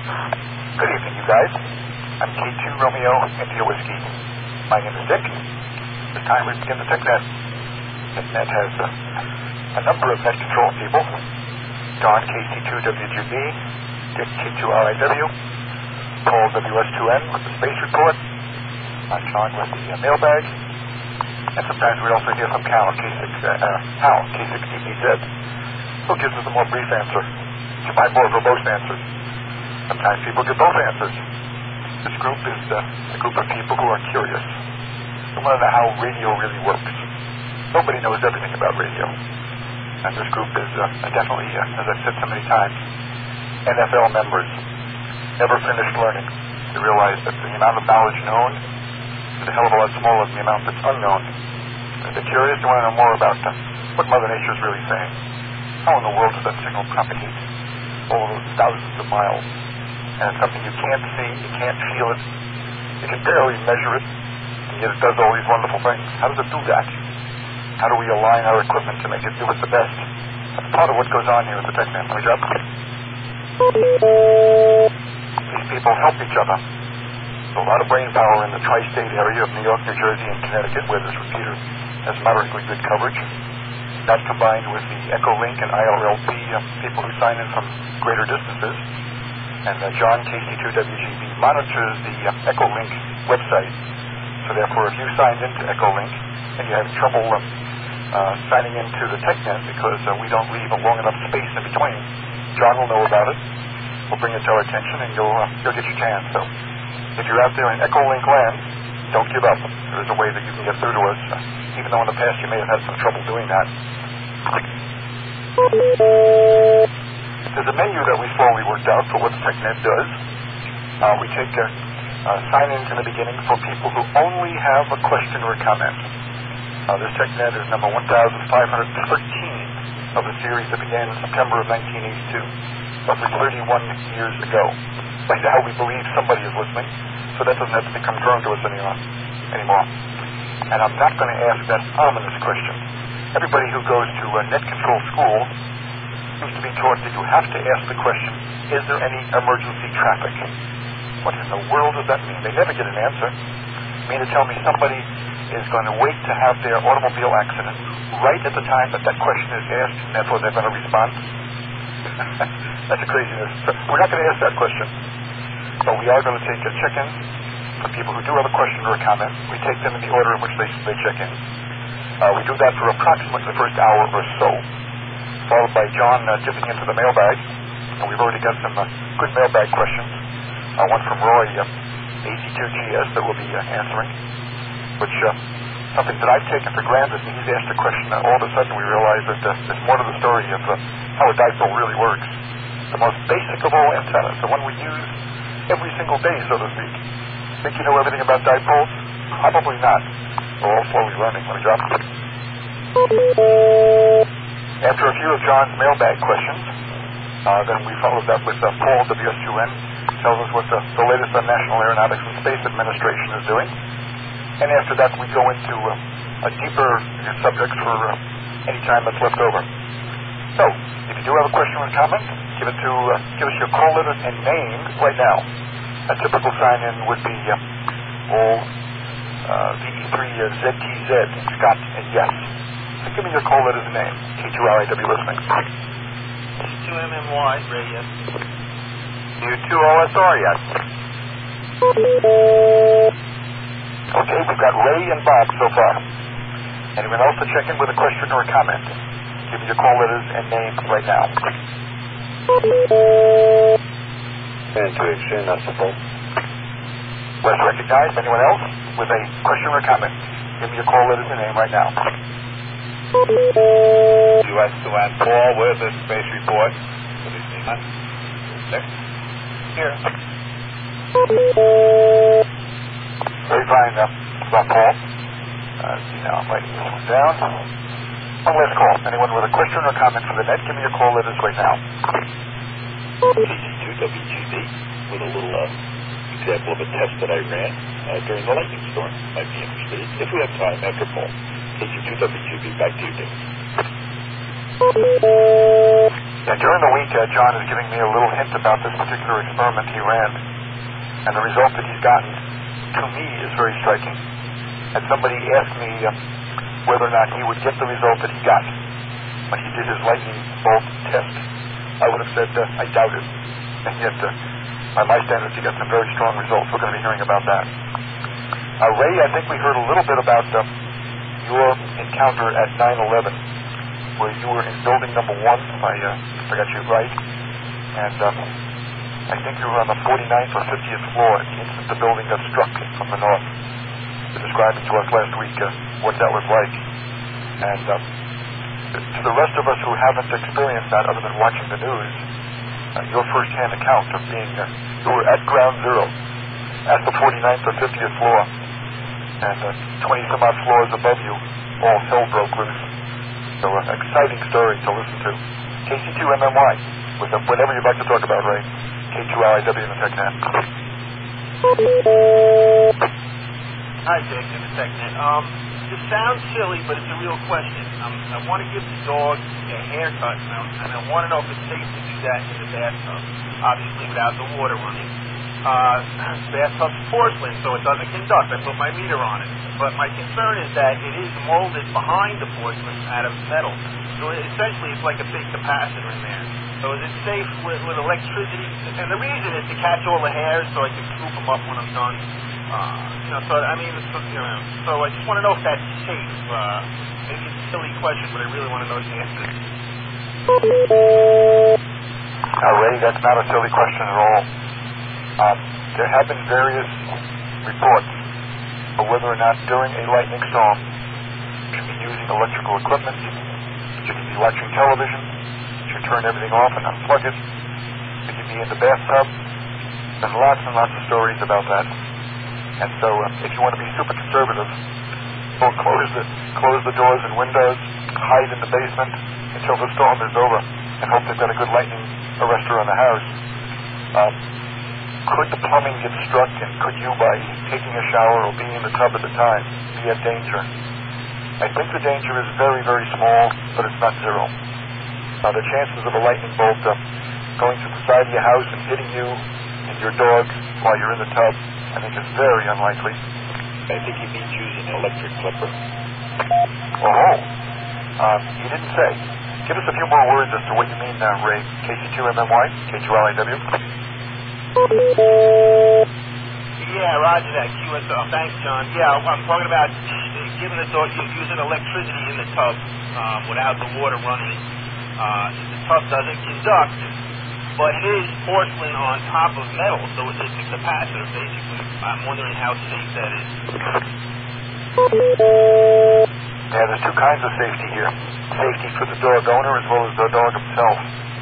Good evening, you guys. I'm K2 Romeo India Whiskey. My name is Dick. It's time we begin the TechNet. TechNet has a number of net control people. Don KC2WGB, Dick K2RIW, Paul WS2N with the space report, I'm John with the mailbag, and sometimes we also hear from Hal K6DBZ, who gives us a more brief answer, to find more verbose answers. Sometimes people give both answers. This group is a group of people who are curious. They want to know how radio really works. Nobody knows everything about radio. And this group is definitely, as I've said so many times, NFL members. Never finished learning. They realize that the amount of knowledge known is a hell of a lot smaller than the amount that's unknown. If they're curious, they want to know more about what Mother Nature is really saying. How in the world does that signal propagate all those thousands of miles? And it's something you can't see, you can't feel it, you can barely measure it, and yet it does all these wonderful things. How does it do that? How do we align our equipment to make it do it the best? That's part of what goes on here at the TechNet. Let me drop. These people help each other. There's a lot of brain power in the tri-state area of New York, New Jersey, and Connecticut, where this repeater has moderately good coverage. That combined with the Echolink and IRLP people who sign in from greater distances. And John KC2WGB monitors the Echolink website. So therefore, if you signed into Echolink and you're having trouble signing into the TechNet because we don't leave a long enough space in between, John will know about it. We'll bring it to our attention, and you'll get your chance. So if you're out there in Echolink land, don't give up. There is a way that you can get through to us, even though in the past you may have had some trouble doing that. There's a menu that we slowly worked out for what the TechNet does. We take sign-ins in the beginning for people who only have a question or a comment. This TechNet is number 1,513 of the series that began in September of 1982, roughly 31 years ago. Right now we believe somebody is listening, so that doesn't have to be confirmed to us anymore. And I'm not going to ask that ominous question. Everybody who goes to net control school seems to be taught that you have to ask the question, is there any emergency traffic? What in the world does that mean? They never get an answer. You mean to tell me somebody is going to wait to have their automobile accident right at the time that question is asked, and therefore they're going to respond? That's a craziness. So we're not going to ask that question. But we are going to take a check-in for people who do have a question or a comment. We take them in the order in which they check in. We do that for approximately the first hour or so, followed by John dipping into the mailbag. And we've already got some good mailbag questions. One from Roy, AC2GS, that we'll be answering, which something that I've taken for granted. And he's asked a question, and all of a sudden we realize that there's more to the story of how a dipole really works. The most basic of all antennas, the one we use every single day, so to speak. Think you know everything about dipoles? Probably not. We're all slowly learning. Let me drop it. After a few of John's mailbag questions, then we followed that with Paul WS2N, tells us what the latest on National Aeronautics and Space Administration is doing. And after that, we go into a deeper subject for any time that's left over. So, if you do have a question or a comment, give us your call letters and name right now. A typical sign-in would be all VE3ZTZ, Scott, and yes. So give me your call letters and name. K2RIW listening. K2MMY, Ray, yes. U2OSR, yes. Okay, we've got Ray and Bob so far. Anyone else to check in with a question or a comment? Give me your call letters and name right now. And to exchange, I suppose. Let's recognize anyone else with a question or a comment. Give me your call letters and name right now. US2N Paul with the space report. Good evening, man. Next. Here. Very fine, Paul. See now, I'm writing this one down. One last call. Anyone with a question or comment for the net, give me your call letters right now. KC2WGB with a little example of a test that I ran during the lightning storm. Might be interested if we have time after Paul. KC2WGB, back to you, Dave. Yeah, during the week, John is giving me a little hint about this particular experiment he ran. And the result that he's gotten, to me, is very striking. And somebody asked me whether or not he would get the result that he got when he did his lightning bolt test. I would have said, I doubt it. And yet, by my standards, he got some very strong results. We're going to be hearing about that. Ray, I think we heard a little bit about your encounter at 9/11, where you were in building number 1, if I got you right. And I think you were on the 49th or 50th floor at the instant the building got struck from the north. You were describing to us last week what that was like. And to the rest of us who haven't experienced that other than watching the news, your first-hand account of being, you were at ground zero, at the 49th or 50th floor, and 20-some-odd floors above you, all hell broke loose. So an exciting story to listen to. KC2MMY, with whatever you'd like to talk about, Ray. K2LIW in the TechNet. Hi, Dick, in the TechNet. This sounds silly, but it's a real question. I want to give the dog a haircut, and I want to know if it's safe to do that in the bathtub, obviously without the water running. Bathtub's porcelain, so it doesn't conduct. I put my meter on it. But my concern is that it is molded behind the porcelain out of metal. So essentially, it's like a big capacitor in there. So is it safe with electricity? And the reason is to catch all the hairs so I can scoop them up when I'm done. So I just want to know if that's safe. Maybe it's a silly question, but I really want to know the answer. Ray, that's not a silly question at all. There have been various reports of whether or not during a lightning storm you should be using electrical equipment, you should be watching television, you should turn everything off and unplug it, you should be in the bathtub. There's lots and lots of stories about that. And so if you want to be super conservative, we'll close the doors and windows, hide in the basement until the storm is over, and hope they've got a good lightning arrestor on the house. Could the plumbing get struck, and could you, by taking a shower or being in the tub at the time, be at danger? I think the danger is very, very small, but it's not zero. The chances of a lightning bolt going through the side of your house and hitting you and your dog while you're in the tub, I think is very unlikely. I think he means using an electric clipper. He didn't say. Give us a few more words as to what you mean now, Ray. KC2MMY, K2LIW. Yeah, roger that. QSL. Thanks, John. Yeah, I'm talking about giving the dog, using electricity in the tub without the water running. The tub doesn't conduct, but it is porcelain on top of metal, so it's a capacitor, basically. I'm wondering how safe that is. Yeah, there's two kinds of safety here. Safety for the dog owner as well as the dog himself.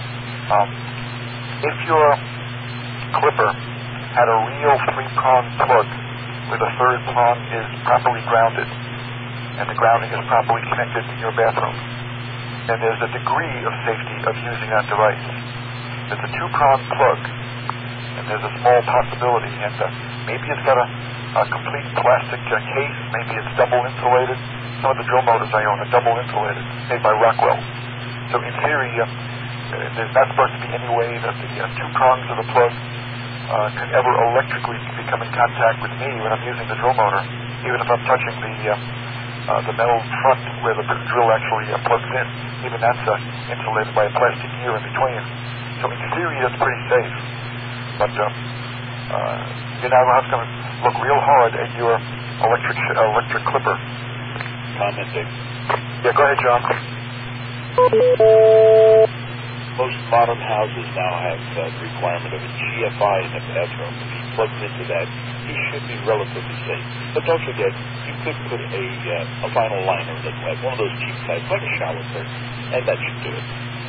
If your clipper had a real 3-prong plug where the third prong is properly grounded and the grounding is properly connected in your bathroom, then there's a degree of safety of using that device. There's a 2-prong plug, and there's a small possibility, and maybe it's got a complete plastic case, maybe it's double insulated. Some of the drill motors I own are double insulated, made by Rockwell. So in theory, there's not supposed to be any way that the 2 prongs of the plug can ever electrically become in contact with me when I'm using the drill motor, even if I'm touching the metal front where the drill actually plugs in. Even that's insulated by a plastic gear in between. So in theory, that's pretty safe. But you're now going to look real hard at your electric clipper. Commenting. Yeah, go ahead, John. Most modern houses now have the requirement of a GFI in the bathroom. If he plugs into that, he should be relatively safe. But don't forget, you could put a vinyl liner in the one of those cheap types, like a shower curtain, and that should do it.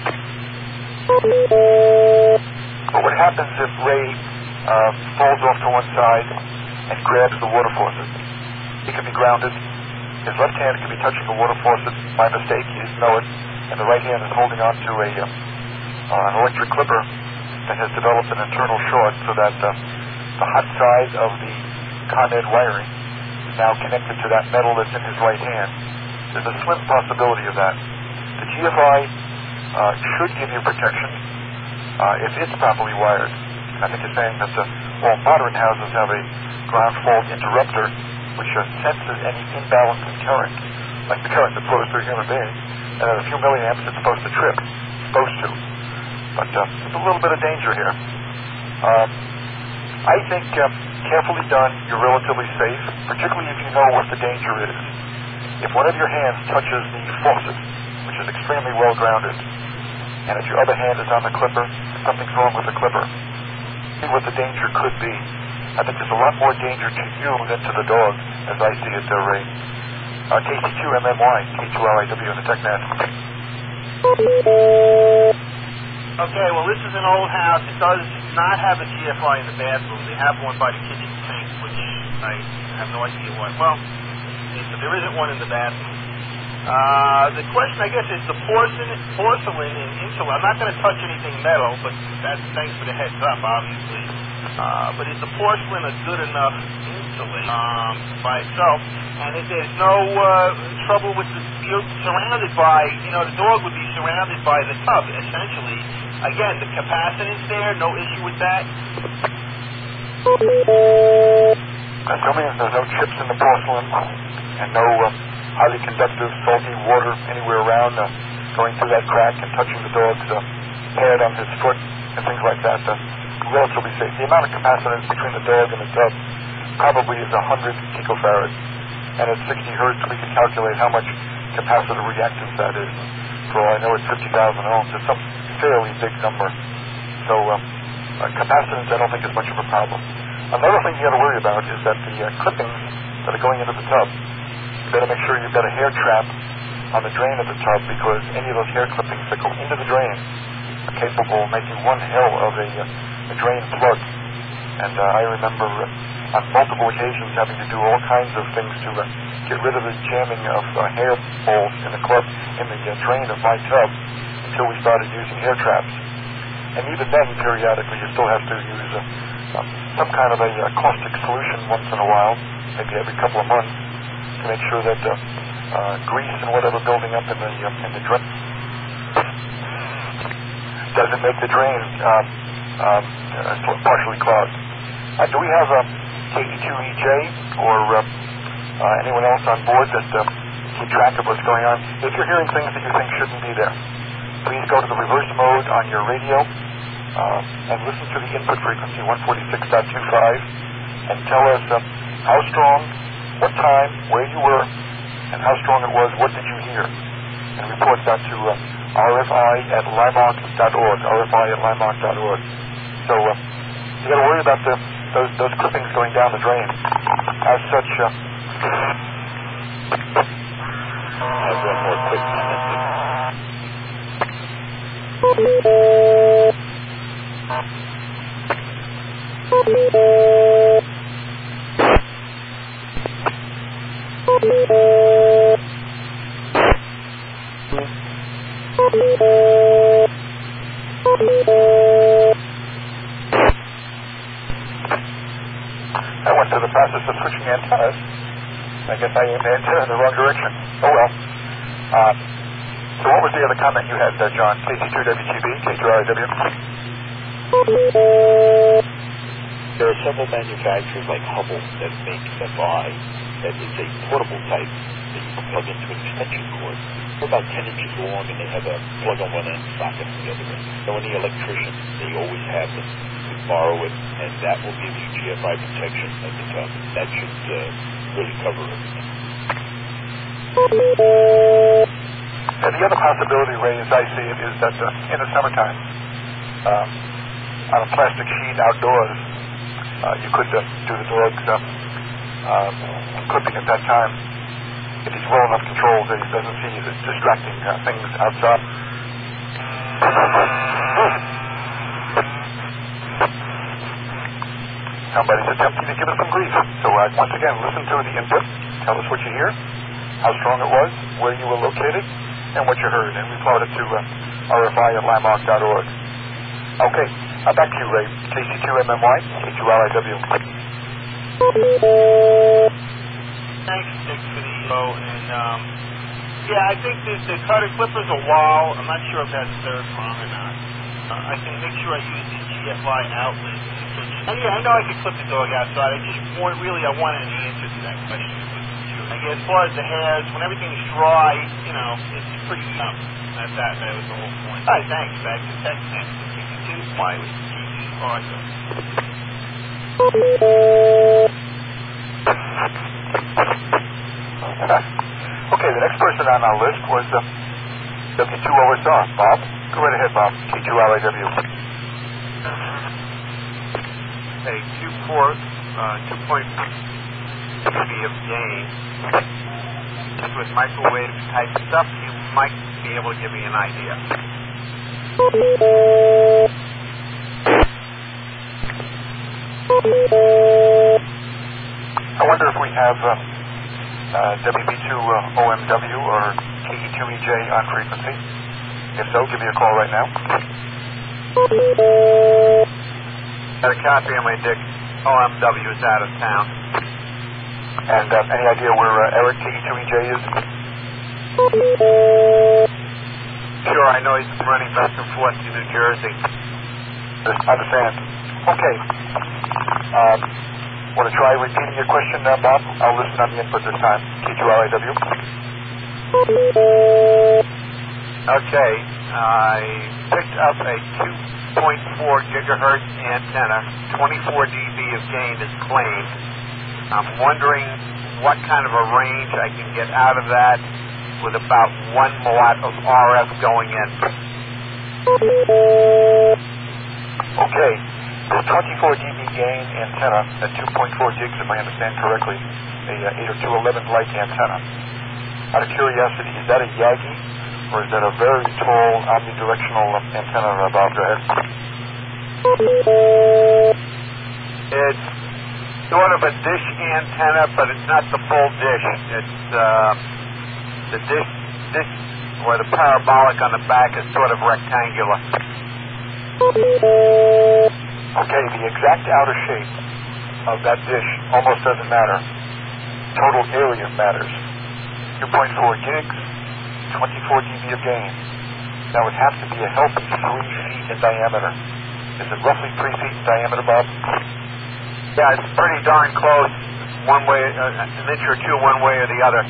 But what happens if Ray falls off to one side and grabs the water faucet? He could be grounded. His left hand could be touching the water faucet by mistake. He didn't know it. And the right hand is holding on to an electric clipper that has developed an internal short so that the hot side of the Con Ed wiring is now connected to that metal that's in his right hand. There's a slim possibility of that. The GFI should give you protection if it's properly wired. I think you're saying that all modern houses have a ground fault interrupter which senses any imbalance in current, like the current that flows through a human being, and at a few milliamps it's supposed to trip. Supposed to. But there's a little bit of danger here. I think carefully done, you're relatively safe, particularly if you know what the danger is. If one of your hands touches the faucet, which is extremely well grounded, and if your other hand is on the clipper, something's wrong with the clipper. See what the danger could be. I think there's a lot more danger to you than to the dog, as I see it, Ray. KC2MMY, K2LIW in the TechNet. Okay, well, this is an old house. It does not have a GFI in the bathroom. They have one by the kitchen sink, which I have no idea why. Well, there isn't one in the bathroom. The question, I guess, is the porcelain and insulation. I'm not going to touch anything metal, but thanks for the heads up, obviously. But is the porcelain a good enough insulation by itself? And if there's no trouble with you're surrounded by, the dog would be surrounded by the tub, essentially. Again, the capacitance there, no issue with that? Assuming there's no chips in the porcelain and no highly conductive salty water anywhere around going through that crack and touching the dog's pad on his foot and things like that, relatively safe. The amount of capacitance between the dog and the tub probably is 100 picofarads. And at 60 hertz, we can calculate how much capacitor reactance that is. For all I know, it's 50,000 ohms. It's some fairly big number. So capacitance, I don't think is much of a problem. Another thing you got to worry about is that the clippings that are going into the tub, you better make sure you've got a hair trap on the drain of the tub, because any of those hair clippings that go into the drain are capable of making one hell of a drain plug. And I remember on multiple occasions having to do all kinds of things to get rid of the jamming of hair balls in the drain of my tub until we started using hair traps. And even then, periodically, you still have to use some kind of a caustic solution once in a while, maybe every couple of months, to make sure that grease and whatever building up in the drain doesn't make the drain partially clogged. Do we have KE2EJ or anyone else on board that keep track of what's going on? If you're hearing things that you think shouldn't be there, please go to the reverse mode on your radio and listen to the input frequency, 146.25, and tell us how strong, what time, where you were, and how strong it was, what did you hear, and report that to rfi@limonk.org. So you got to worry about those clippings going down the drain. As such, I have one more quick comment. I went through the process of switching antennas. I guess I aimed the antenna in the wrong direction. Oh well. So what was the other comment you had, John? KC2WTB, K2RIW? There are several manufacturers like Hubble that make FI that is a portable type that you can plug into an extension cord. They're about 10 inches long, and they have a plug on one end, socket on the other end. So any electrician, they always have them. You can borrow it, and that will give you GFI protection at the top. That should really cover everything. And the other possibility, Ray, as I see it, is that in the summertime, on a plastic sheet outdoors, you could do the dog's clipping at that time. If he's well enough controlled that he doesn't see the distracting things outside. Somebody's attempting to give us some grief. So once again, listen to the input. Tell us what you hear, how strong it was, where you were located, and what you heard. And report it to rfi@limonk.org. Okay, back to you, Ray. KC2MMY, K2LIW. Thanks, Dick, for the info. And Yeah, I think the cutter clippers are wall. I'm not sure if that's third prong or not. I can make sure I use the GFI outlet in the kitchen. And yeah, I know I could clip the dog outside. I wanted an answer to that question. I guess as far as the hairs, when everything's dry, it's pretty young. That was the whole point. All right, thanks. Back to TechNet. Continue with Jesus Arthur. Okay, the next person on our list was W2OSR. Bob? Go right ahead, Bob. T2LAW. A 2.4 dB of gain. Just with microwave type stuff, you might be able to give me an idea. I wonder if we have WB2OMW or KE2EJ on frequency. If so, give me a call right now. Got a copy on my dick. OMW is out of town. And any idea where Eric KE2EJ is? Sure, I know he's running back and forth to New Jersey. Understand. Okay. Want to try repeating your question, Bob? I'll listen on the input this time. T2LAW. Okay. I picked up a 2.4 gigahertz antenna. 24 dB of gain is claimed. I'm wondering what kind of a range I can get out of that with about 1 watt of RF going in. Okay. The 24 dB gain antenna at 2.4 gigs, if I understand correctly, a 802.11 light antenna. Out of curiosity, is that a Yagi, or is that a very tall omnidirectional antenna, Bob? Go ahead. It's sort of a dish antenna, but it's not the full dish. It's the dish, or the parabolic on the back is sort of rectangular. Okay, the exact outer shape of that dish almost doesn't matter. Total area matters. 2.4 gigs, 24 dB of gain. That would have to be a healthy 3 feet in diameter. Is it roughly 3 feet in diameter, Bob? Yeah, it's pretty darn close. One way, an inch or two one way or the other.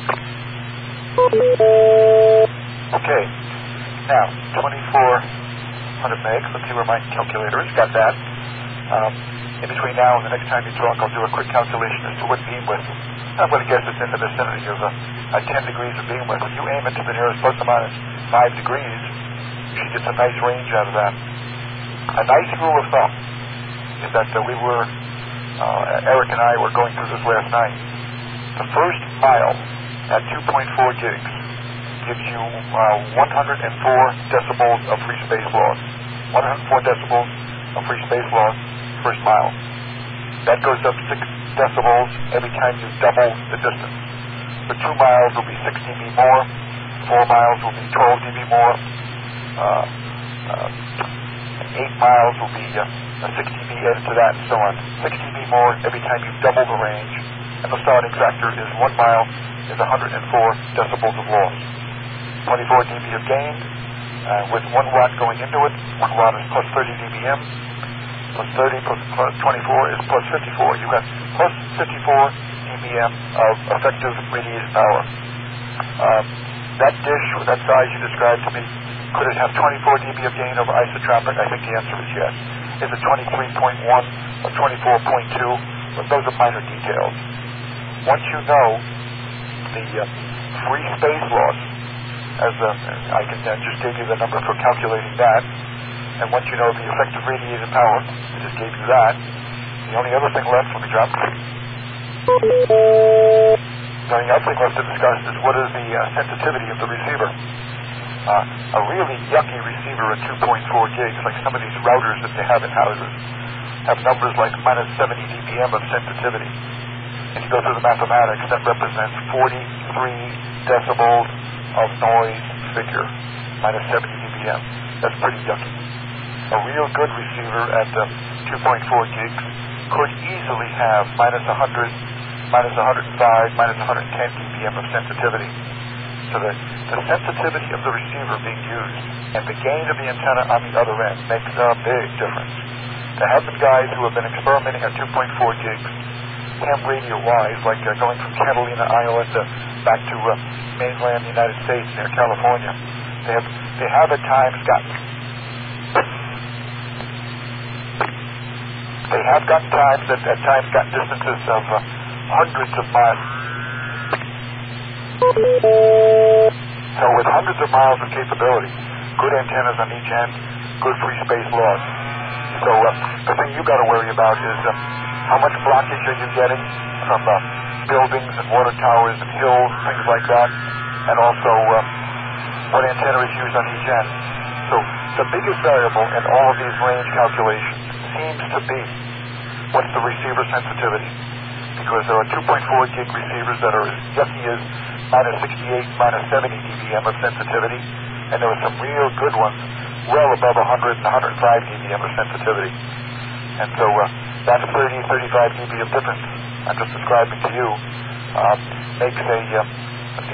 Okay. Now, 2400 megs. Let's see where my calculator is. Got that. In between now and the next time you talk, I'll do a quick calculation as to what beamwidth. I'm going to guess it's in the vicinity of 10 degrees of beamwidth. If you aim it to the nearest plus or minus 5 degrees, you should get some nice range out of that. A nice rule of thumb is that Eric and I were going through this last night. The first mile at 2.4 gigs gives you 104 decibels of free space loss. 104 decibels of free space loss first mile. That goes up 6 decibels every time you double the distance. For 2 miles will be 6 dB more. 4 miles will be 12 dB more. 8 miles will be 6 dB added to that, and so on. 6 dB more every time you double the range. And the starting factor is 1 mile is 104 decibels of loss. 24 dB of gain with 1 watt going into it. 1 watt is plus 30 dBm. Plus 30 plus 24 is plus 54. You got plus 54 dBm of effective radiated power. That dish with that size you described to me, could it have 24 dB of gain over isotropic? I think the answer is yes. Is it 23.1 or 24.2? But those are minor details. Once you know the free space loss, as I can just give you the number for calculating that, and once you know the effective radiated power, I just gave you that. The only other thing left, let me drop. The only other thing left to discuss is what is the sensitivity of the receiver. A really yucky receiver at 2.4 gigs, like some of these routers that they have in houses, have numbers like minus 70 dBm of sensitivity. And you go through the mathematics, that represents 43 decibels of noise figure, minus 70 dBm. That's pretty yucky. A real good receiver at 2.4 gigs could easily have minus 100, minus 105, minus 110 dBm of sensitivity. to the sensitivity of the receiver being used and the gain of the antenna on the other end makes a big difference. There have been guys who have been experimenting at 2.4 gigs, ham radio-wise, like going from Catalina, Iowa back to mainland United States near California. They have at times gotten distances of hundreds of miles. So with hundreds of miles of capability, good antennas on each end, good free space loss. So the thing you got to worry about is how much blockage are you getting from buildings and water towers and hills and things like that, and also what antenna is used on each end. So the biggest variable in all of these range calculations seems to be what's the receiver sensitivity, because there are 2.4 gig receivers that are as yucky as minus 68, minus 70 dBm of sensitivity, and there are some real good ones well above 100 and 105 dBm of sensitivity. And so that 30, 35 dB of difference I'm just describing to you makes a, 36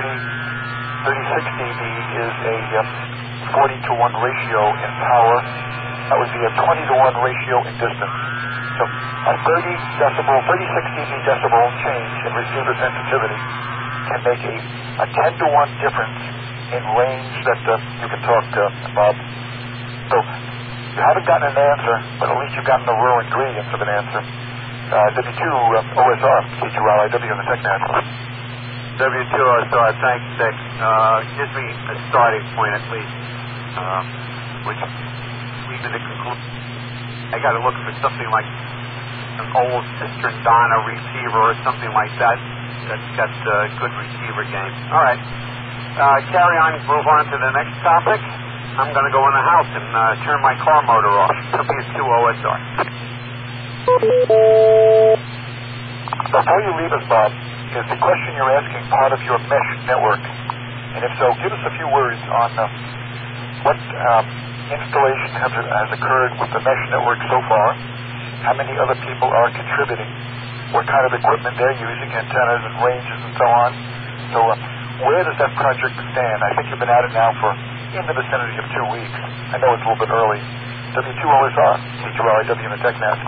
dB is a 40 to 1 ratio in power. That would be a 20 to 1 ratio in distance. So a 36 decibel change in receiver sensitivity can make a 10 to 1 difference in range that you can talk, Bob. So you haven't gotten an answer, but at least you've gotten the raw ingredients of an answer. W2 OSR, KQLIW on the TechNet. W2 OSR, thanks, Dick. Gives me a starting point at least, which leads me to conclude. I got to look for something like an old Sister Donna receiver or something like that that's got good receiver gain. All right. Carry on, move on to the next topic. I'm going to go in the house and turn my car motor off. W2 OSR. Before you leave us, Bob, is the question you're asking part of your mesh network? And if so, give us a few words on what installation has occurred with the mesh network so far, how many other people are contributing, what kind of equipment they're using, antennas and ranges and so on. So where does that project stand? I think you've been at it now for in the vicinity of 2 weeks. I know it's a little bit early. W2 OSR, KQLIW in the TechNet.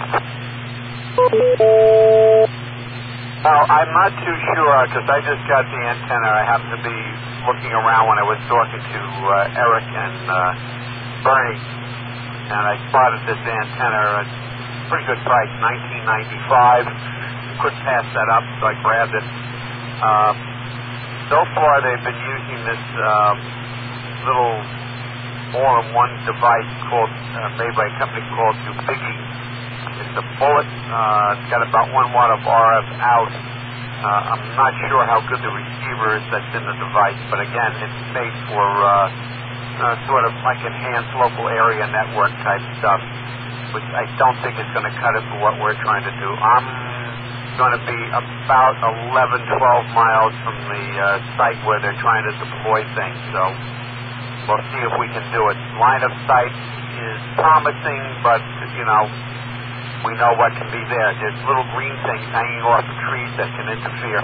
Well, I'm not too sure because I just got the antenna. I happened to be looking around when I was talking to Eric and Bernie, and I spotted this antenna at a pretty good price, $19.95. Couldn't pass that up, so I grabbed it. So far, they've been using this little all-in-one device called made by a company called Ubigi. It's a bullet. It's got about 1 watt of RF out. I'm not sure how good the receiver is that's in the device, but again, it's made for sort of like enhanced local area network type stuff, which I don't think is going to cut it for what we're trying to do. I'm going to be about 11, 12 miles from the site where they're trying to deploy things, so we'll see if we can do it. Line of sight is promising, but, we know what can be there. There's little green things hanging off the trees that can interfere.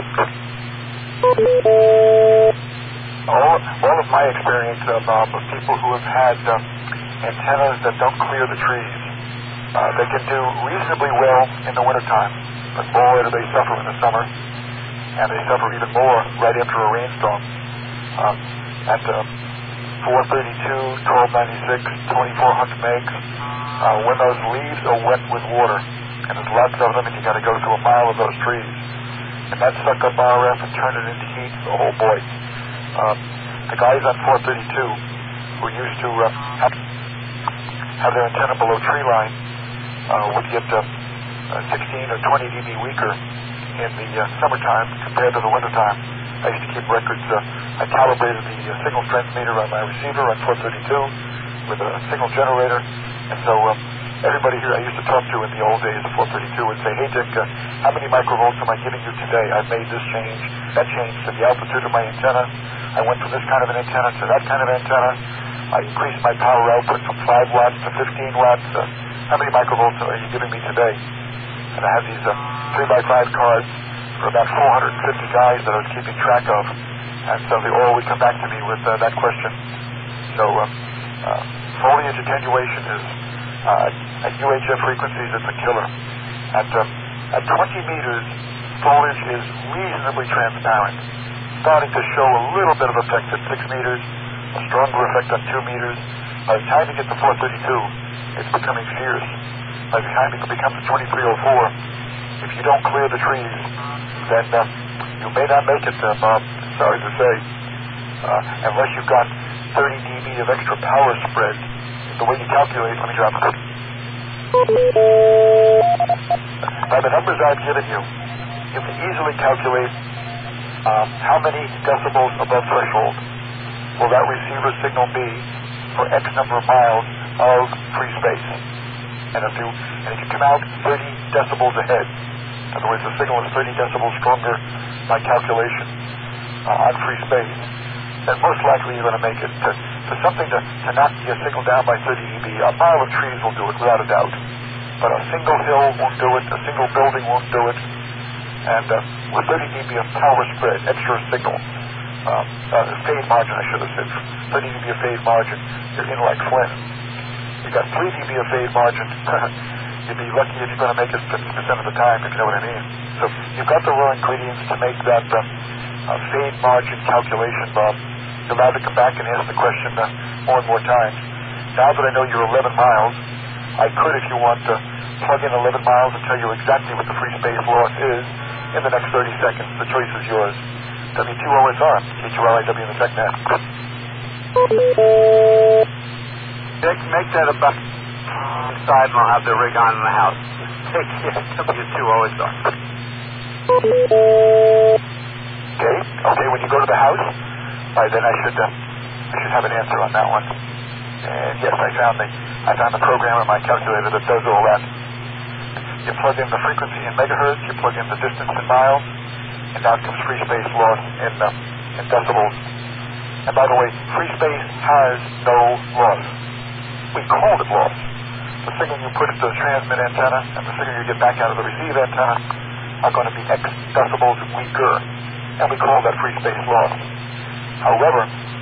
All of my experience, Bob, of people who have had antennas that don't clear the trees, they can do reasonably well in the wintertime, but boy, do they suffer in the summer, and they suffer even more right after a rainstorm. At 432, 1296, 2400 megs, when those leaves are wet with water, and there's lots of them, and you got to go through a mile of those trees, and that suck up RF and turn it into heat, oh boy. The guys on 432 who used to have their antenna below tree line would get 16 or 20 dB weaker in the summertime compared to the wintertime. I used to keep records. I calibrated the signal strength meter on my receiver on 432 with a signal generator, and so everybody here I used to talk to in the old days of 432 would say, "Hey Dick, how many microvolts am I giving you today? I've made this change, that change to the altitude of my antenna. I went from this kind of an antenna to that kind of antenna. I increased my power output from 5 watts to 15 watts. How many microvolts are you giving me today?" And I had these 3x5 cards for about 450 guys that I was keeping track of. And so they all would come back to me with that question. So foliage attenuation is, at UHF frequencies, it's a killer. At 20 meters, foliage is reasonably transparent, starting to show a little bit of effect at 6 meters, a stronger effect at 2 meters. By the time you get to 432, it's becoming fierce. By the time it becomes 2304, if you don't clear the trees, then you may not make it, Bob. Sorry to say. Unless you've got 30 dB of extra power spread. The way you calculate, let me drop it. By the numbers I've given you, you can easily calculate how many decibels above threshold will that receiver signal be for X number of miles of free space. And if you come out 30 decibels ahead, in other words, the signal is 30 decibels stronger by calculation on free space, then most likely you're going to make it. For something to knock your signal down by 30 dB, a mile of trees will do it without a doubt. But a single hill won't do it, a single building won't do it. And with 30 dB of power spread, extra signal, fade margin, I should have said, 30 dB of fade margin, you're in like Flynn. You got 3 dB of fade margin, you'd be lucky if you're going to make it 50% of the time, if you know what I mean. So you've got the raw ingredients to make that fade margin calculation, Bob. You're allowed to come back and ask the question more and more times. Now that I know you're 11 miles, I could, if you want, plug in 11 miles and tell you exactly what the free space loss is in the next 30 seconds. The choice is yours. W2OSR, KQRIW in the TechNet. Dick, make that about inside and I'll have the rig on in the house. Take care, W2OSR. Okay, when you go to the house, then I should have an answer on that one. And yes, I found the program in my calculator that does all that. You plug in the frequency in megahertz, you plug in the distance in miles, and out comes free space loss in decibels. And by the way, free space has no loss. We call it loss. The signal you put into the transmit antenna and the signal you get back out of the receive antenna are going to be X decibels weaker, and we call that free space loss. However,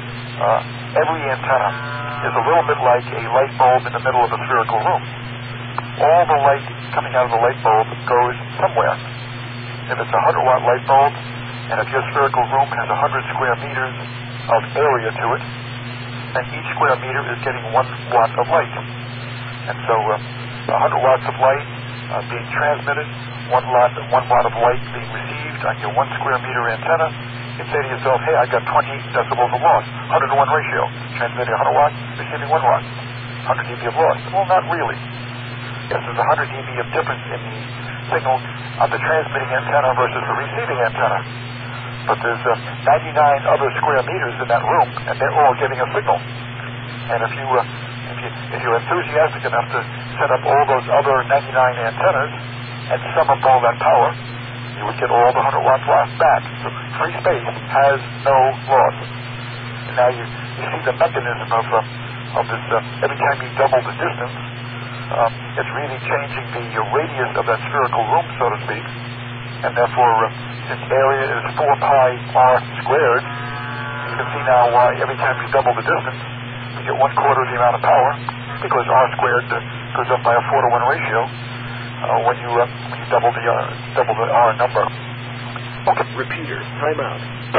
every antenna is a little bit like a light bulb in the middle of a spherical room. All the light coming out of the light bulb goes somewhere. If it's a 100-watt light bulb, and if your spherical room has 100 square meters of area to it, then each square meter is getting 1 watt of light. And so 100 watts of light being transmitted, 1 watt of light being received on your 1 square meter antenna, you say to yourself, hey, I got 20 decibels of loss, 100 to 1 ratio, transmitting 100 watts, receiving 1 watt, 100 dB of loss. Well, not really. Yes, there's 100 dB of difference in the signal of the transmitting antenna versus the receiving antenna. But there's 99 other square meters in that room, and they're all getting a signal. And if you're enthusiastic enough to set up all those other 99 antennas and sum up all that power, you would get all the 100 watts loss back. So free space has no loss. And now you see the mechanism of this. Every time you double the distance, it's really changing the radius of that spherical room, so to speak. And therefore, since area is 4 pi r squared, you can see now why every time you double the distance, you get 1/4 the amount of power, because r squared goes up by a 4 to 1 ratio when you double the r number. Okay. Repeater, time out.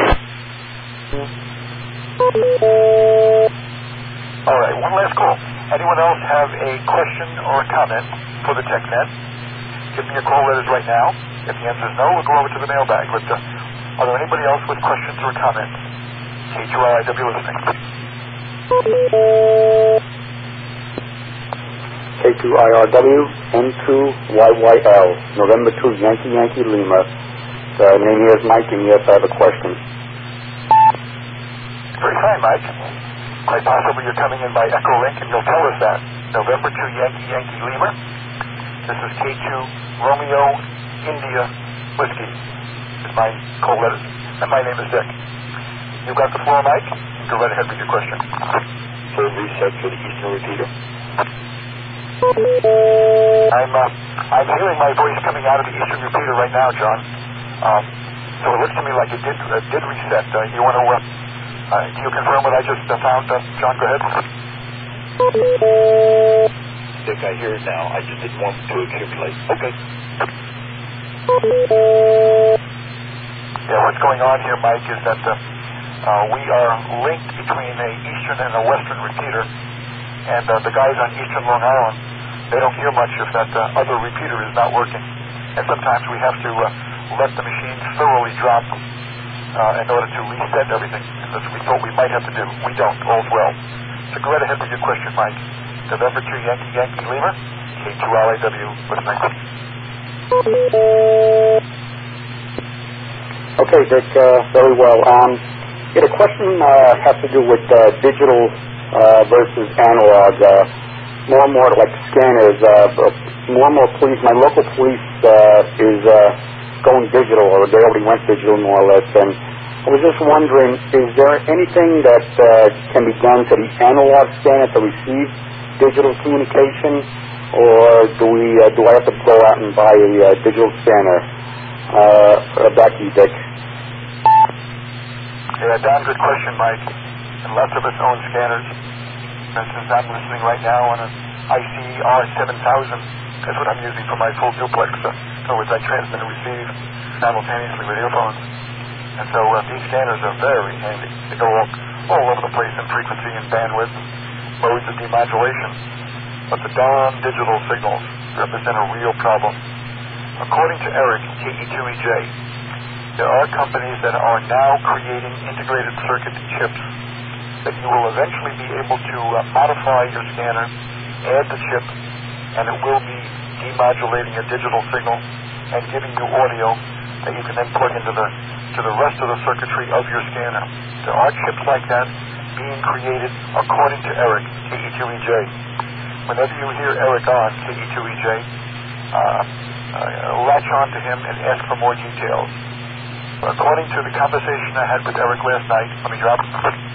All right, one last call. Anyone else have a question or a comment for the TechNet? Give me a call letters right now. If the answer is no, we'll go over to the mailbag. But are there anybody else with questions or comments? KQRIW listening. KQIRW N2YYL, November 2, Yankee Lima. The name here is Mike, and yes, I have a question. Very fine, Mike. Quite possibly you're coming in by Echolink, and you'll tell us that. November 2, Yankee Lima. This is K2 Romeo India Whiskey. Is my call letters. And my name is Dick. You've got the floor, Mike. You go right ahead with your question. Third reset for the Eastern repeater. I'm hearing my voice coming out of the Eastern repeater right now, John. So it looks to me like it did reset. You want to, do you confirm what I just found? John, go ahead. Dick, I hear it now. I just didn't want it to accumulate. Okay. Yeah, what's going on here, Mike, is that we are linked between a eastern and a western repeater, and the guys on eastern Long Island, they don't hear much if that other repeater is not working. And sometimes we have to let the machine thoroughly drop in order to reset everything. And that's what we thought we might have to do. We don't. All's well. So go right ahead with your question, Mike. November 2 Yankee Lima, K2LAW, listening. Okay, Dick, very well. The question has to do with digital versus analog. More and more like scanners. More and more police, my local police is going digital, or they already went digital more or less. And I was just wondering, is there anything that can be done to the analog scanner to receive digital communication, or do I have to go out and buy a digital scanner? Back to you, Dick. Yeah, Don, good question, Mike. And lots of us own scanners. For instance, I'm listening right now on an ICR 7000. That's what I'm using for my full duplex. In other words, I transmit and receive simultaneously with earphones. And so these scanners are very handy. They go all over the place in frequency and bandwidth and modes of demodulation. But the darn digital signals represent a real problem. According to Eric, KE2EJ, there are companies that are now creating integrated circuit chips that you will eventually be able to modify your scanner, add the chip, and it will be demodulating a digital signal and giving you audio that you can then plug into the rest of the circuitry of your scanner. There are chips like that being created according to Eric, KE2EJ. Whenever you hear Eric on KE2EJ, latch on to him and ask for more details. According to the conversation I had with Eric last night, let me drop.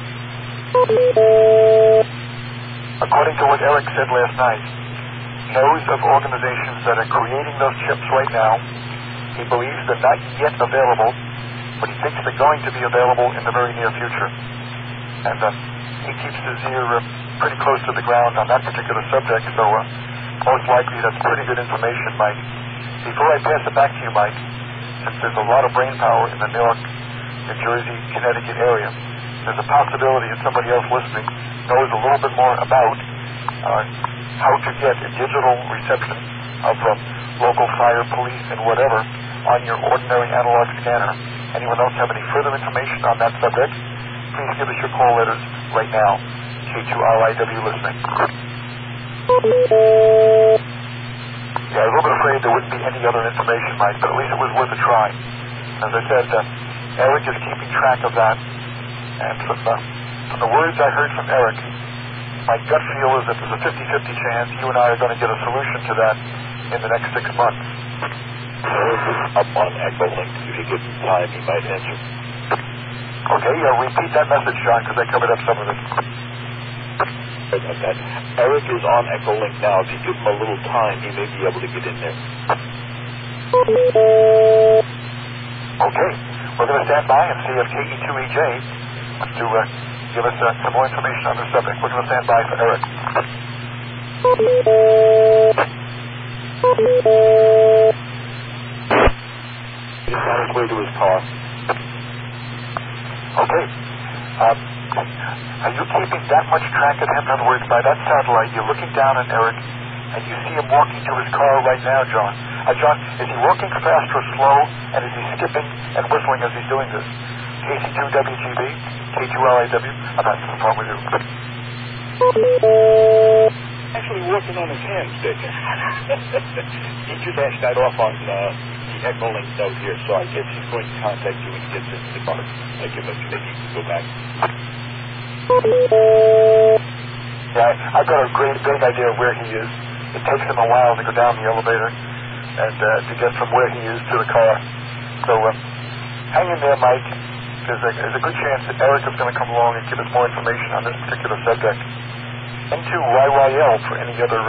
According to what Eric said last night, he knows of organizations that are creating those chips right now. He believes they're not yet available, but he thinks they're going to be available in the very near future. And he keeps his ear pretty close to the ground on that particular subject, so most likely that's pretty good information, Mike. Before I pass it back to you, Mike, since there's a lot of brain power in the New York, New Jersey, Connecticut area, there's a possibility that somebody else listening knows a little bit more about how to get a digital reception of local fire, police, and whatever on your ordinary analog scanner. Anyone else have any further information on that subject? Please give us your call letters right now. K2RIW listening. Yeah, I was a little bit afraid there wouldn't be any other information, Mike, but at least it was worth a try. As I said, Eric is keeping track of that. And from the words I heard from Eric, my gut feel is that there's a 50-50 chance you and I are going to get a solution to that in the next 6 months. Eric is up on Echolink. If you give him time, he might answer. Okay, repeat that message, John, because I covered up some of it. That Eric is on Echolink now. If you give him a little time, he may be able to get in there. Okay, we're going to stand by and see if KE2EJ wants to give us some more information on the subject. We're going to stand by for Eric. He's on his way to his car. Okay. Are you keeping that much track of him? In other words, by that satellite, you're looking down at Eric, and you see him walking to his car right now, John. John, is he walking fast or slow, and is he skipping and whistling as he's doing this? KC2WGB, K2LAW, I'm not on the phone with you. Actually working on his hands, Dick. He just dashed that off on the Echolink note here, so I guess he's going to contact you when he gets into the car. Like him, maybe he can go back. Yeah, I've got a great idea of where he is. It takes him a while to go down the elevator and to get from where he is to the car. So hang in there, Mike. There's a good chance that Eric is going to come along and give us more information on this particular subject. Into YYL for any other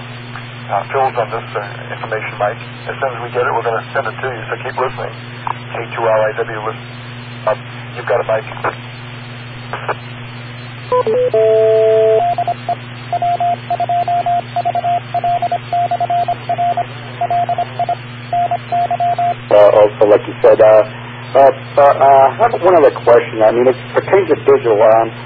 fills on this information, Mike. As soon as we get it, we're going to send it to you, so keep listening. K2RIW listen. You've got a mic. Also, like you said, I have one other question. I mean, it pertains to digital.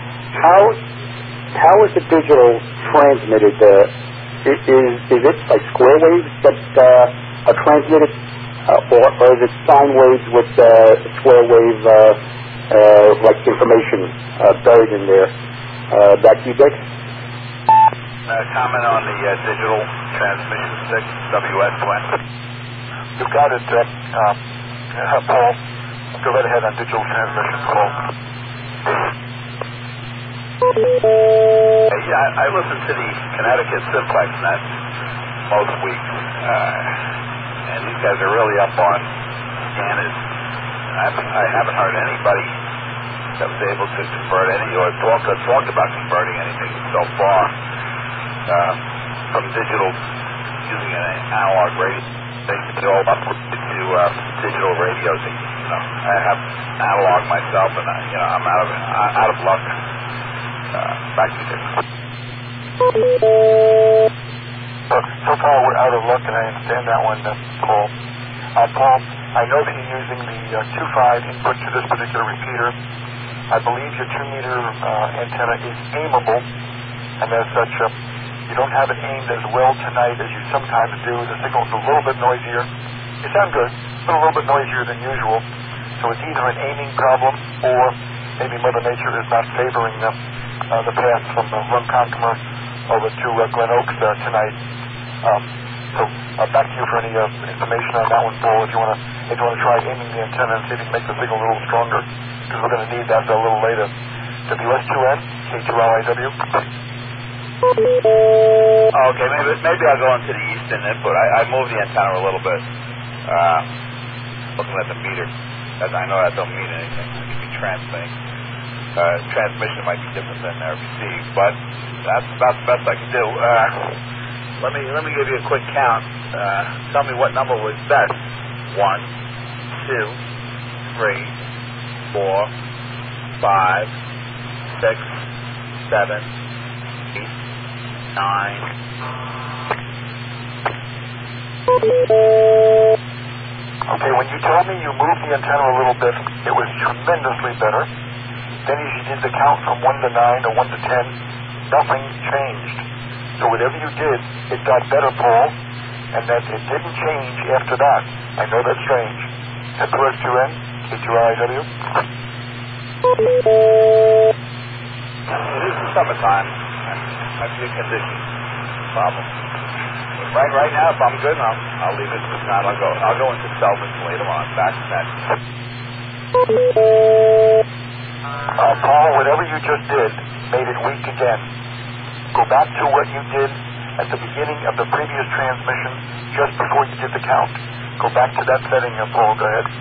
How is the digital transmitted? Is it like square waves that are transmitted, or is it sine waves with square wave like information buried in there? Back to you, Dick. Comment on the digital transmission stick, WS-Twin. You've got it, Paul. Go right ahead on digital transmission, Paul. I listen to the Connecticut Simplex Net most weeks, and these guys are really up on scanners. I haven't heard anybody that was able to convert any or talk about converting anything so far from digital using an analog radio. They all upgraded to digital radios. I have analog myself, and I'm out of luck. Back to you, Dick. So far, we're out of luck, and I understand that one, Paul. Paul, I know that you're using the 2.5 input to this particular repeater. I believe your 2-meter antenna is aimable, and as such, you don't have it aimed as well tonight as you sometimes do. The signal's a little bit noisier. You sound good, but a little bit noisier than usual. So it's either an aiming problem, or maybe Mother Nature is not favoring the path from Ronkonkoma over to Glen Oaks tonight. So back to you for any information on that one, Paul. If you want to try aiming the antenna and see if you can make the signal a little stronger, because we're going to need that a little later. WS2N, K2RIW. Okay, maybe I'll go into the eastern input. I moved the antenna a little bit, looking at the meter. As I know that don't mean anything. It could be transmitting. Transmission might be different than received, but that's about the best I can do. Let me give you a quick count. Tell me what number was best. 1, 2, 3, 4, 5, 6, 7, 8, 9. Okay, when you told me you moved the antenna a little bit, it was tremendously better. Then as you did the count from 1 to 9 or 1 to 10, nothing changed. So whatever you did, it got better, Paul, and that it didn't change after that. I know that's strange. WS2N, K2RIW. It is the summertime. Might be a condition problem. But right now, if I'm good, I'll leave it. If not, I'll go into Selvins later on. Back to that. Paul, whatever you just did made it weak again. Go back to what you did at the beginning of the previous transmission, just before you did the count. Go back to that setting, Paul. Go ahead.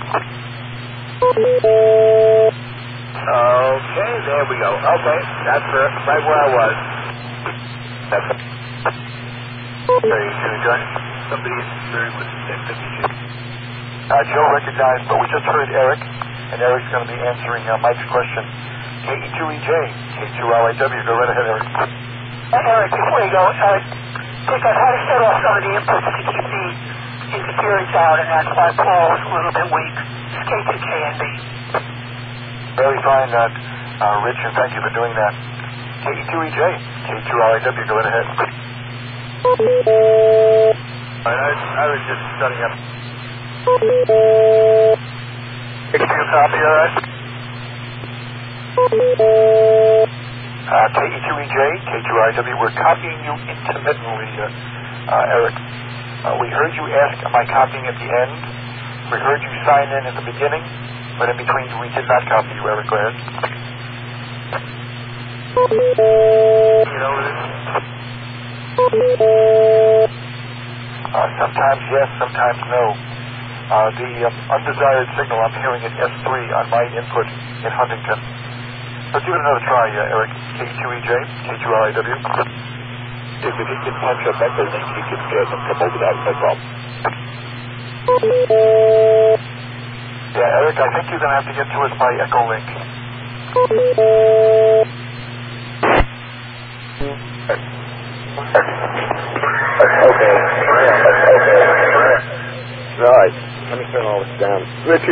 Okay, there we go. Okay, that's right where I was. That's it. Very good, Joe. Somebody interfering with the Joe recognized, but we just heard Eric, and Eric's going to be answering Mike's question. KE2EJ, K2RIW. Go right ahead, Eric. Eric, before you go, Dick, I've had to shut off some of the inputs to keep the interference out, and that's why Paul was a little bit weak. It's K2KNB. Very fine, Rich, and thank you for doing that. KE2EJ, K2RIW. Go right ahead. I was just setting up. Can you copy, all right? KE2EJ, K2RIW, we're copying you intermittently, Eric. We heard you ask, am I copying at the end? We heard you sign in the beginning, but in between we did not copy you, Eric. Go ahead. Sometimes yes, sometimes no. The undesired signal, I'm hearing at S3 on my input in Huntington. Let's give it another try, Eric. K2EJ, K2RIW. If you can punch up that, then you can come over that, no problem. Yeah, Eric, I think you're going to have to get to us by Echolink. Okay. Right. Let me turn all this down. Richard.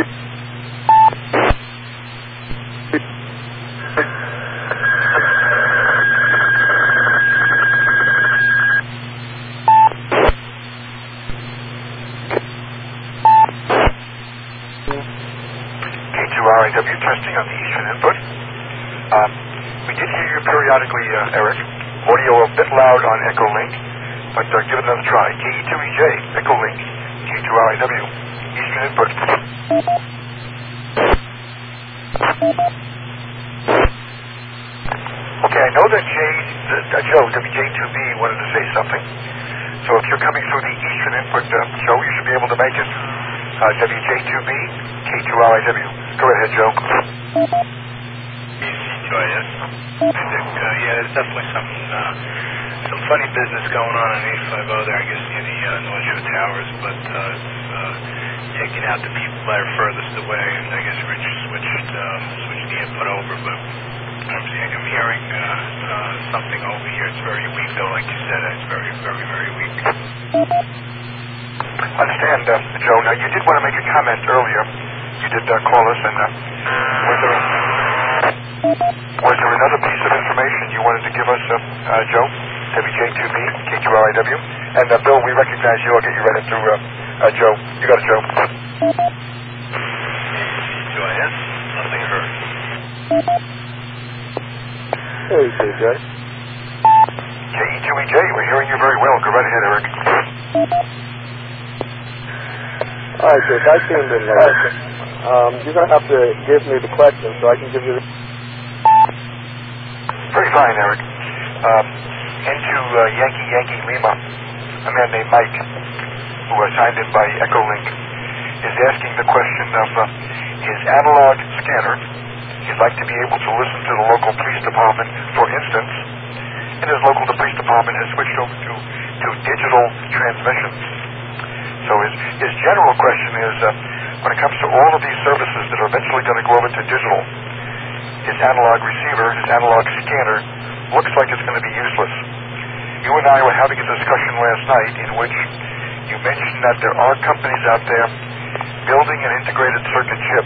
K2RIW testing on the eastern input. We did hear you periodically, Eric. Audio a bit loud on Echolink, but give it another try. KE2EJ, Echolink, K2RIW, eastern input. Okay, I know that Joe, WJ2B, wanted to say something. So if you're coming through the eastern input, Joe, you should be able to make it. WJ2B, K2RIW. Go ahead, Joe. EC2IS. There's definitely some funny business going on in 850 there, I guess, near the North Shore Towers, but it's taking out the people that are furthest away, and I guess Rich switched the input over, but I'm hearing something over here. It's very weak, though, like you said. It's very, very, very weak. Understand, Joe. Now, you did want to make a comment earlier. You did call us, and was there another piece of information you wanted to give us, Joe? WJ2B, K2RIW. And, Bill, we recognize you. I'll get you right into Joe. You got it, Joe. EC2IS. Nothing heard. Hey, KJ. KE2EJ, we're hearing you very well. Go right ahead, Eric. All right, Dick, I tuned in late. You're going to have to give me the question so I can give you the... Very fine, Eric. Into Yankee Lima, a man named Mike, who signed in by Echolink, is asking the question of his analog scanner. He'd like to be able to listen to the local police department, for instance, and his local police department has switched over to digital transmissions. So his general question is, when it comes to all of these services that are eventually going to go over to digital, his analog receiver, his analog scanner, looks like it's going to be useless. You and I were having a discussion last night in which you mentioned that there are companies out there building an integrated circuit chip.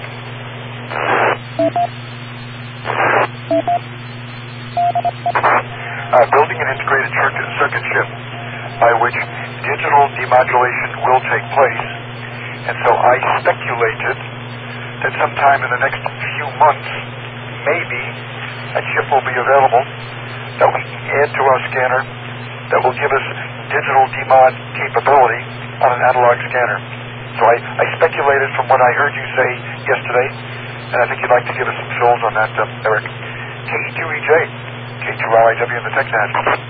Building an integrated circuit chip by which digital demodulation will take place. And so I speculated that sometime in the next few months, maybe a chip will be available that we can add to our scanner that will give us digital demod capability on an analog scanner. So I speculated from what I heard you say yesterday, and I think you'd like to give us some fills on that, Eric. KE2EJ, K2RIW in the TechNet.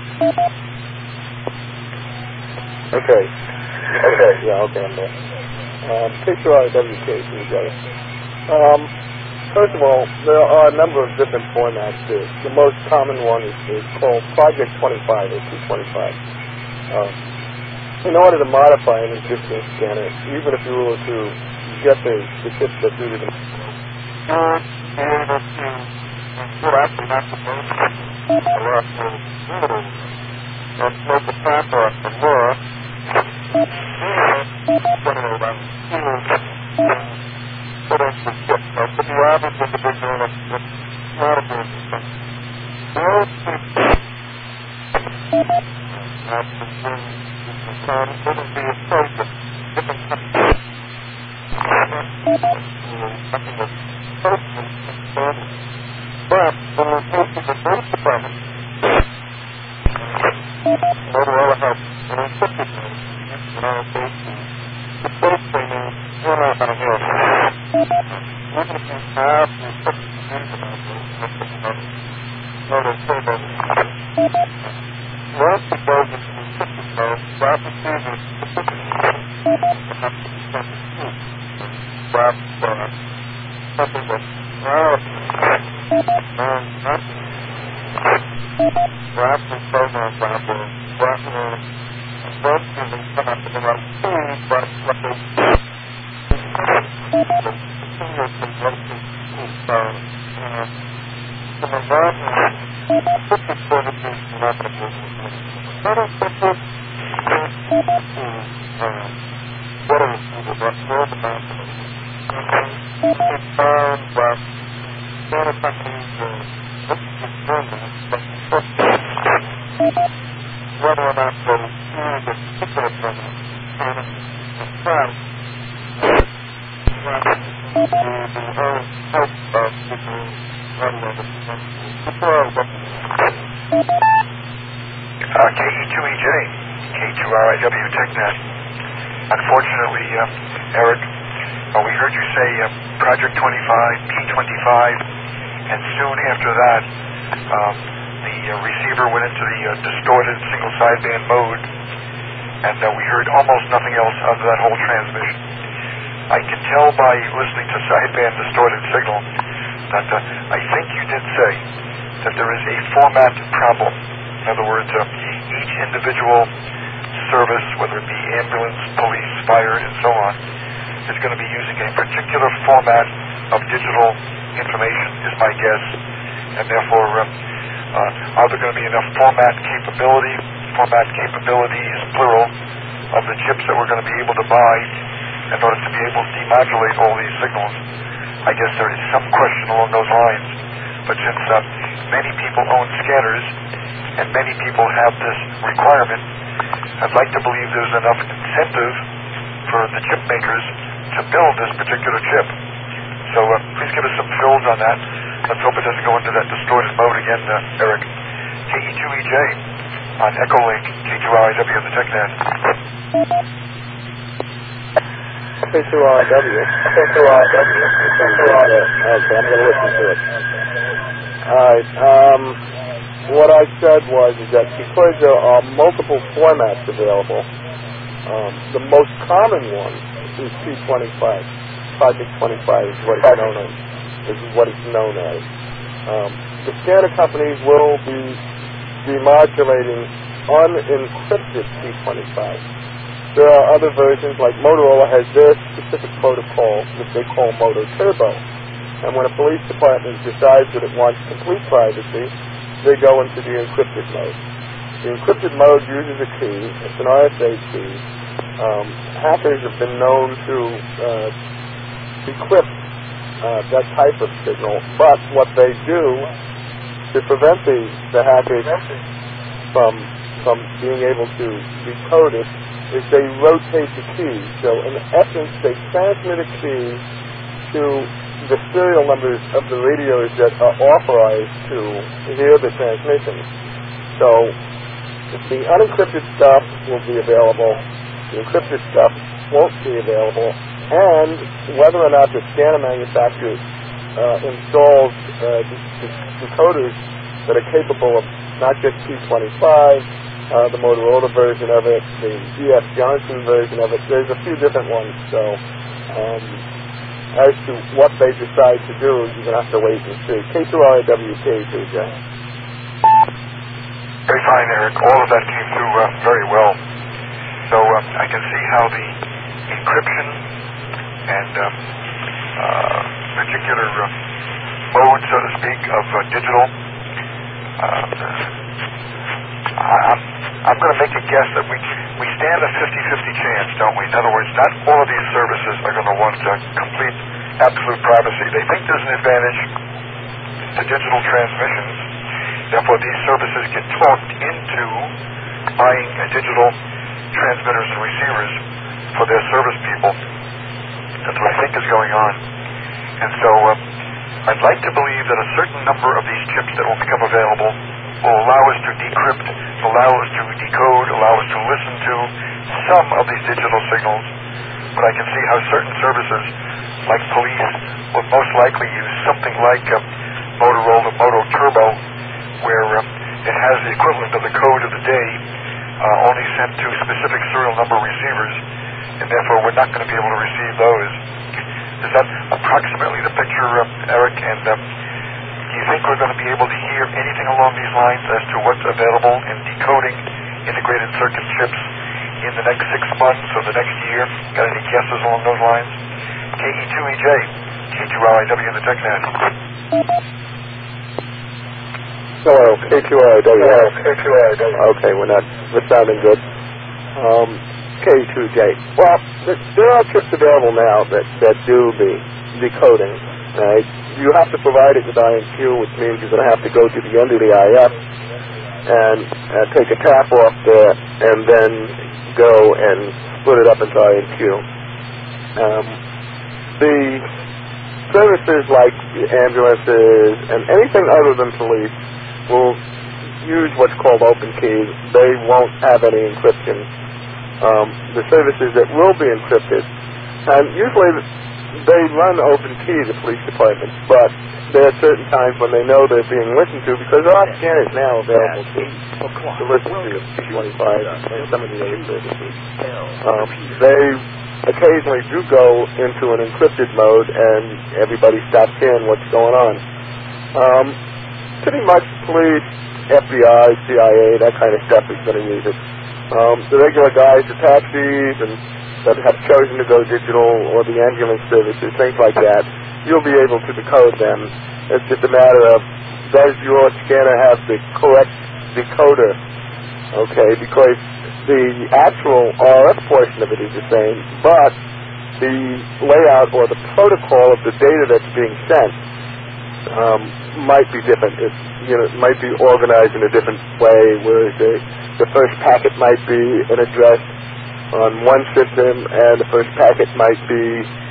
Okay. Yeah, okay, I'm there. K2RIW, KE2EJ. First of all, there are a number of different formats here. The most common one is called Project 25 or 225. In order to modify an existing scanner, even if you were to get the chips that do the KE2EJ, K2RIW TechNet. Unfortunately, Eric, we heard you say Project 25, P25, and soon after that, the receiver went into the distorted single sideband mode, and we heard almost nothing else out of that whole transmission. I can tell by listening to sideband distorted signal that I think you did say that there is a format problem. In other words, each individual service, whether it be ambulance, police, fire, and so on, is going to be using a particular format of digital information, is my guess, and therefore are there going to be enough format capabilities, plural, of the chips that we're going to be able to buy in order to be able to demodulate all these signals? I guess there is some question along those lines, but since many people own scanners and many people have this requirement, I'd like to believe there's enough incentive for the chip makers to build this particular chip. So please give us some fills on that. Let's hope it doesn't go into that distorted mode again, Eric. KE2EJ on Echolink, K2RIW on the TechNet. K2RIW. Okay, I'm going to listen to it. All right. What I said was that because there are multiple formats available, the most common one is P25. Project 25 is what it's known as. The scanner companies will be demodulating unencrypted P25. There are other versions, like Motorola has their specific protocol, which they call Moto Turbo. And when a police department decides that it wants complete privacy, they go into the encrypted mode. The encrypted mode uses a key. It's an RSA key. Hackers have been known to decrypt that type of signal, but what they do to prevent the hackers from being able to decode it is they rotate the key. So in essence, they transmit a key to the serial numbers of the radios that are authorized to hear the transmission. So the unencrypted stuff will be available, the encrypted stuff won't be available, and whether or not the scanner manufacturer installs decoders that are capable of not just P25, the Motorola version of it, the D.F. Johnson version of it, there's a few different ones. So as to what they decide to do, you're going to have to wait and see. K2RIW, KE2EJ. Very fine, Eric. All of that came through very well. So I can see how the encryption and particular mode, so to speak, of digital. I'm going to make a guess that we stand a 50-50 chance, don't we? In other words, not all of these services are going to want complete absolute privacy. They think there's an advantage to digital transmissions. Therefore, these services get talked into buying digital transmitters and receivers for their service people. That's what I think is going on. And so I'd like to believe that a certain number of these chips that will become available will allow us to decrypt, allow us to decode, allow us to listen to some of these digital signals. But I can see how certain services, like police, will most likely use something like Motorola Moto Turbo, where it has the equivalent of the code of the day, only sent to specific serial number receivers, and therefore we're not going to be able to receive those. Is that approximately the picture, Eric? And do you think we're going to be able to hear anything along these lines as to what's available in decoding integrated circuit chips in the next 6 months or the next year? Got any guesses along those lines? KE2EJ, K2RIW in the TechNet. Hello, K2RIW. Okay, we're sounding good. K2J. Well, there are chips available now that do the decoding. Right? You have to provide it with INQ, which means you're going to have to go to the end of the IF and take a tap off there and then go and split it up into INQ. The services like ambulances and anything other than police will use what's called open key. They won't have any encryption. The services that will be encrypted, and usually they run open key, the police departments, but there are certain times when they know they're being listened to because there are scanners now available to listen to 25 and some of the other services. They occasionally do go into an encrypted mode and everybody stops hearing what's going on. Pretty much police, FBI, CIA, that kind of stuff is going to use it. The regular guys, the taxis, and that have chosen to go digital, or the ambulance services, things like that, you'll be able to decode them. It's just a matter of, does your scanner have the correct decoder? Okay, because the actual RF portion of it is the same, but the layout or the protocol of the data that's being sent might be different. It might be organized in a different way, whereas the first packet might be an address on one system, and the first packet might be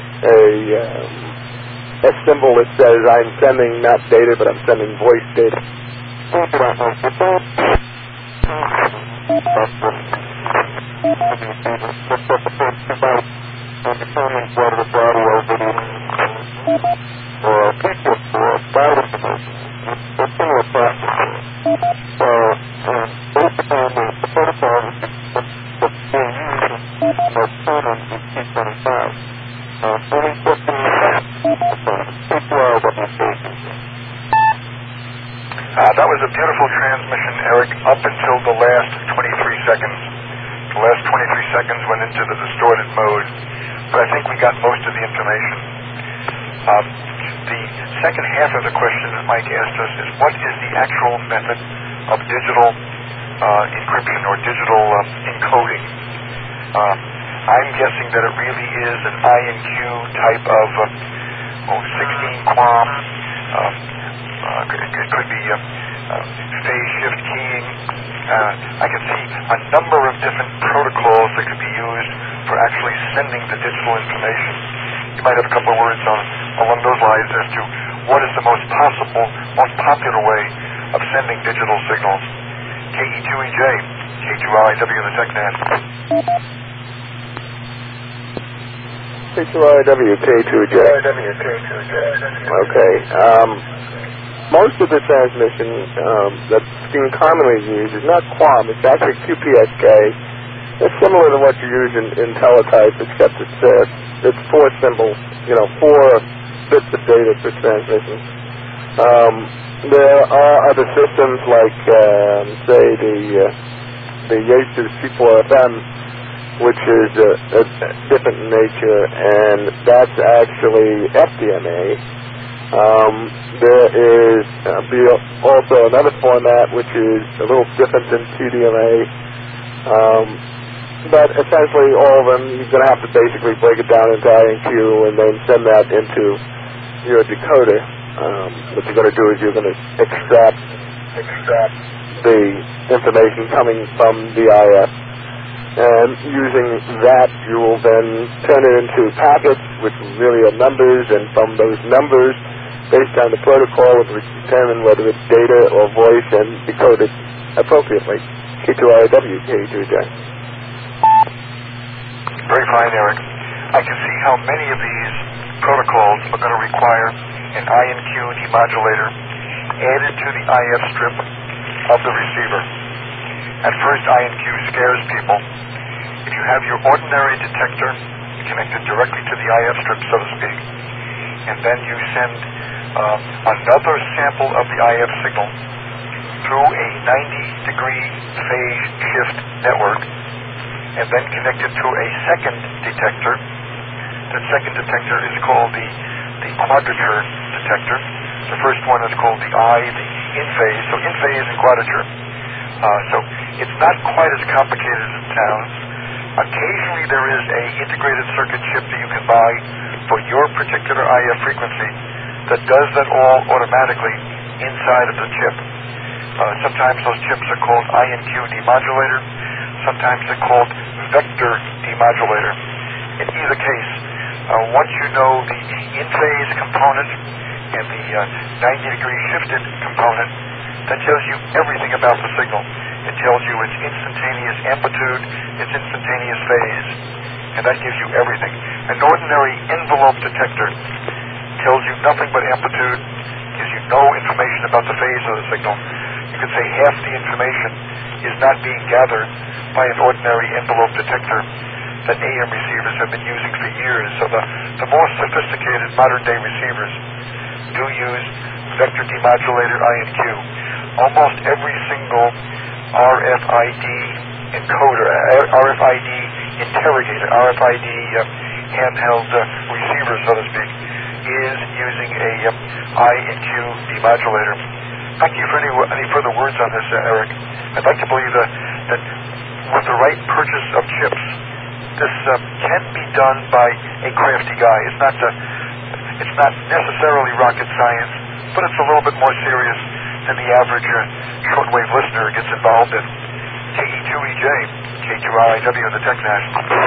a symbol that says I'm sending not data, but I'm sending voice data. That was a beautiful transmission, Eric, up until the last 23 seconds. The last 23 seconds went into the distorted mode, but I think we got most of the information. The second half of the question that Mike asked us is, what is the actual method of digital encryption or digital encoding? I'm guessing that it really is an INQ type of 16 QAM. It could be phase shift keying. I can see a number of different protocols that could be used for actually sending the digital information. You might have a couple of words along those lines as to what is the most popular way of sending digital signals. KE2EJ, K2RIW in the TechNet. K2RIW, K2J. Okay. Most of the transmission that's being commonly used is not QAM, it's actually QPSK. It's similar to what you use in teletype, except it's 4 symbols, 4 bits of data for transmission. There are other systems like, say, the Yaesu C4FM, which is different in nature, and that's actually FDMA. There is also another format which is a little different than TDMA, but essentially all of them, you're going to have to basically break it down into INQ and then send that into your decoder. What you're going to do is you're going to extract the information coming from the IF, and using that you will then turn it into packets, which really are numbers, and from those numbers, based on the protocol, it will determine whether it's data or voice and decode it appropriately. K2RIW, K2J. Very fine, Eric. I can see how many of these protocols are going to require an INQ demodulator added to the IF strip of the receiver. At first, INQ scares people. If you have your ordinary detector connected directly to the IF strip, so to speak, and then you send another sample of the IF signal through a 90-degree phase shift network, and then connect it to a second detector. That second detector is called the quadrature detector. The first one is called the in phase, so in phase and quadrature. So it's not quite as complicated as it sounds. Occasionally there is a integrated circuit chip that you can buy for your particular IF frequency that does that all automatically inside of the chip. Sometimes those chips are called INQ demodulator. Sometimes they're called vector demodulator. In either case, once you know the in-phase component and the 90-degree shifted component, that tells you everything about the signal. It tells you its instantaneous amplitude, its instantaneous phase, and that gives you everything. An ordinary envelope detector tells you nothing but amplitude, gives you no information about the phase of the signal. You could say half the information is not being gathered by an ordinary envelope detector that AM receivers have been using for years. So the more sophisticated modern-day receivers do use vector demodulator INQ. Almost every single RFID encoder, RFID interrogator, RFID handheld receiver, so to speak, is using a INQ demodulator. Thank you for any further words on this, Eric. I'd like to believe that with the right purchase of chips, this can be done by a crafty guy. It's not necessarily rocket science, but it's a little bit more serious than the average shortwave listener gets involved in. KE2EJ, K2RIW in the TechNet.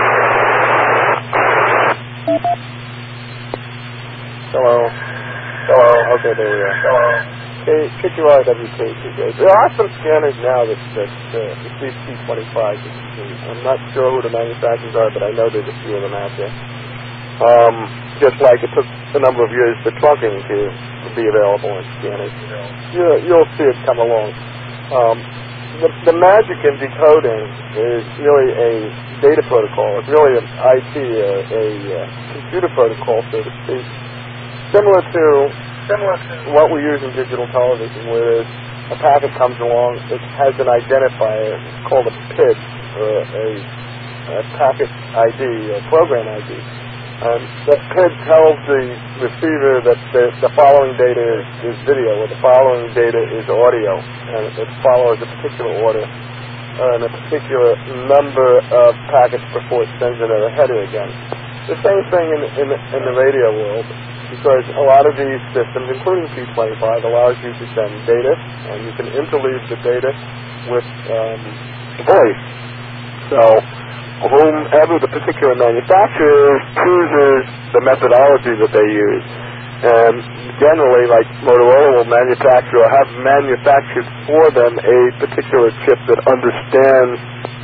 Hello. Okay, there we are. K2RIW, there are some scanners now that receive P25. I'm not sure who the manufacturers are, but I know there's a few of them out there. Just like it took a number of years for trunking to be available in scanners. You'll see it come along. The magic in decoding is really a data protocol. It's really an IT, a computer protocol, so to speak, similar to what we use in digital television, whereas a packet comes along, it has an identifier called a PID, or a packet ID, a program ID. The PID tells the receiver that the following data is video, or the following data is audio, and it follows a particular order and a particular number of packets before it sends it at a header again. The same thing in the radio world, because a lot of these systems, including P25, allows you to send data, and you can interleave the data with voice. So whomever the particular manufacturer chooses the methodology that they use. And generally, like Motorola will manufacture or have manufactured for them a particular chip that understands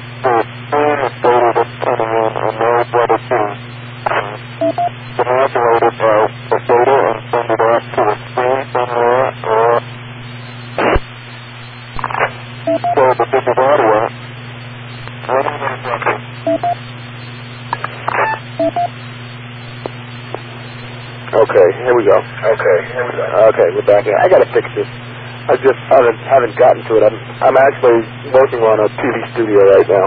Okay, here we go. Okay, we're back here. I gotta fix this. I just haven't gotten to it. I'm actually working on a TV studio right now.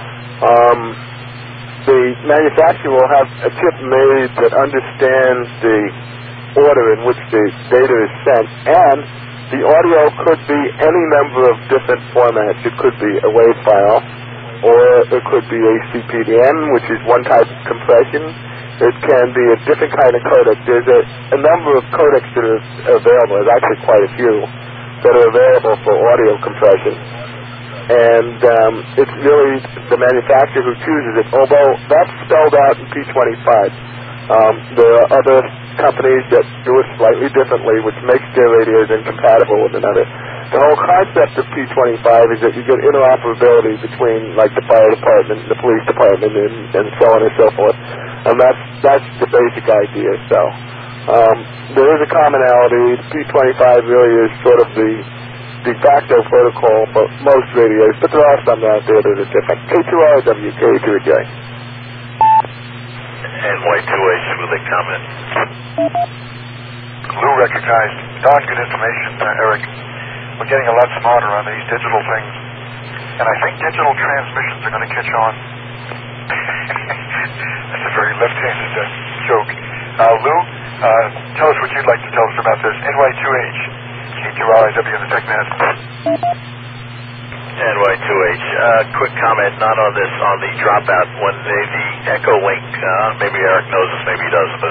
The manufacturer will have a chip made that understands the order in which the data is sent, and the audio could be any number of different formats. It could be a WAV file, or it could be a CPDN, which is one type of compression. It can be a different kind of codec. There's a number of codecs that are available. There's actually quite a few that are available for audio compression. And it's really the manufacturer who chooses it, although that's spelled out in P25. There are other companies that do it slightly differently, which makes their radios incompatible with another. The whole concept of P25 is that you get interoperability between, like, the fire department, the police department, and so on and so forth. And that's the basic idea. So there is a commonality. P25 really is sort of the de facto protocol for most radios, but there are some out there that are different. K2RW, K2J. NY2H with a comment. Lou recognized darn good information, Eric. We're getting a lot smarter on these digital things, and I think digital transmissions are going to catch on. That's a very left-handed joke. Lou, tell us what you'd like to tell us about this. NY2H, K2RIW in the TechNet. NY2H 2H. Quick comment, not on this, on the dropout. When the Echo Link, maybe Eric knows this, maybe he doesn't, but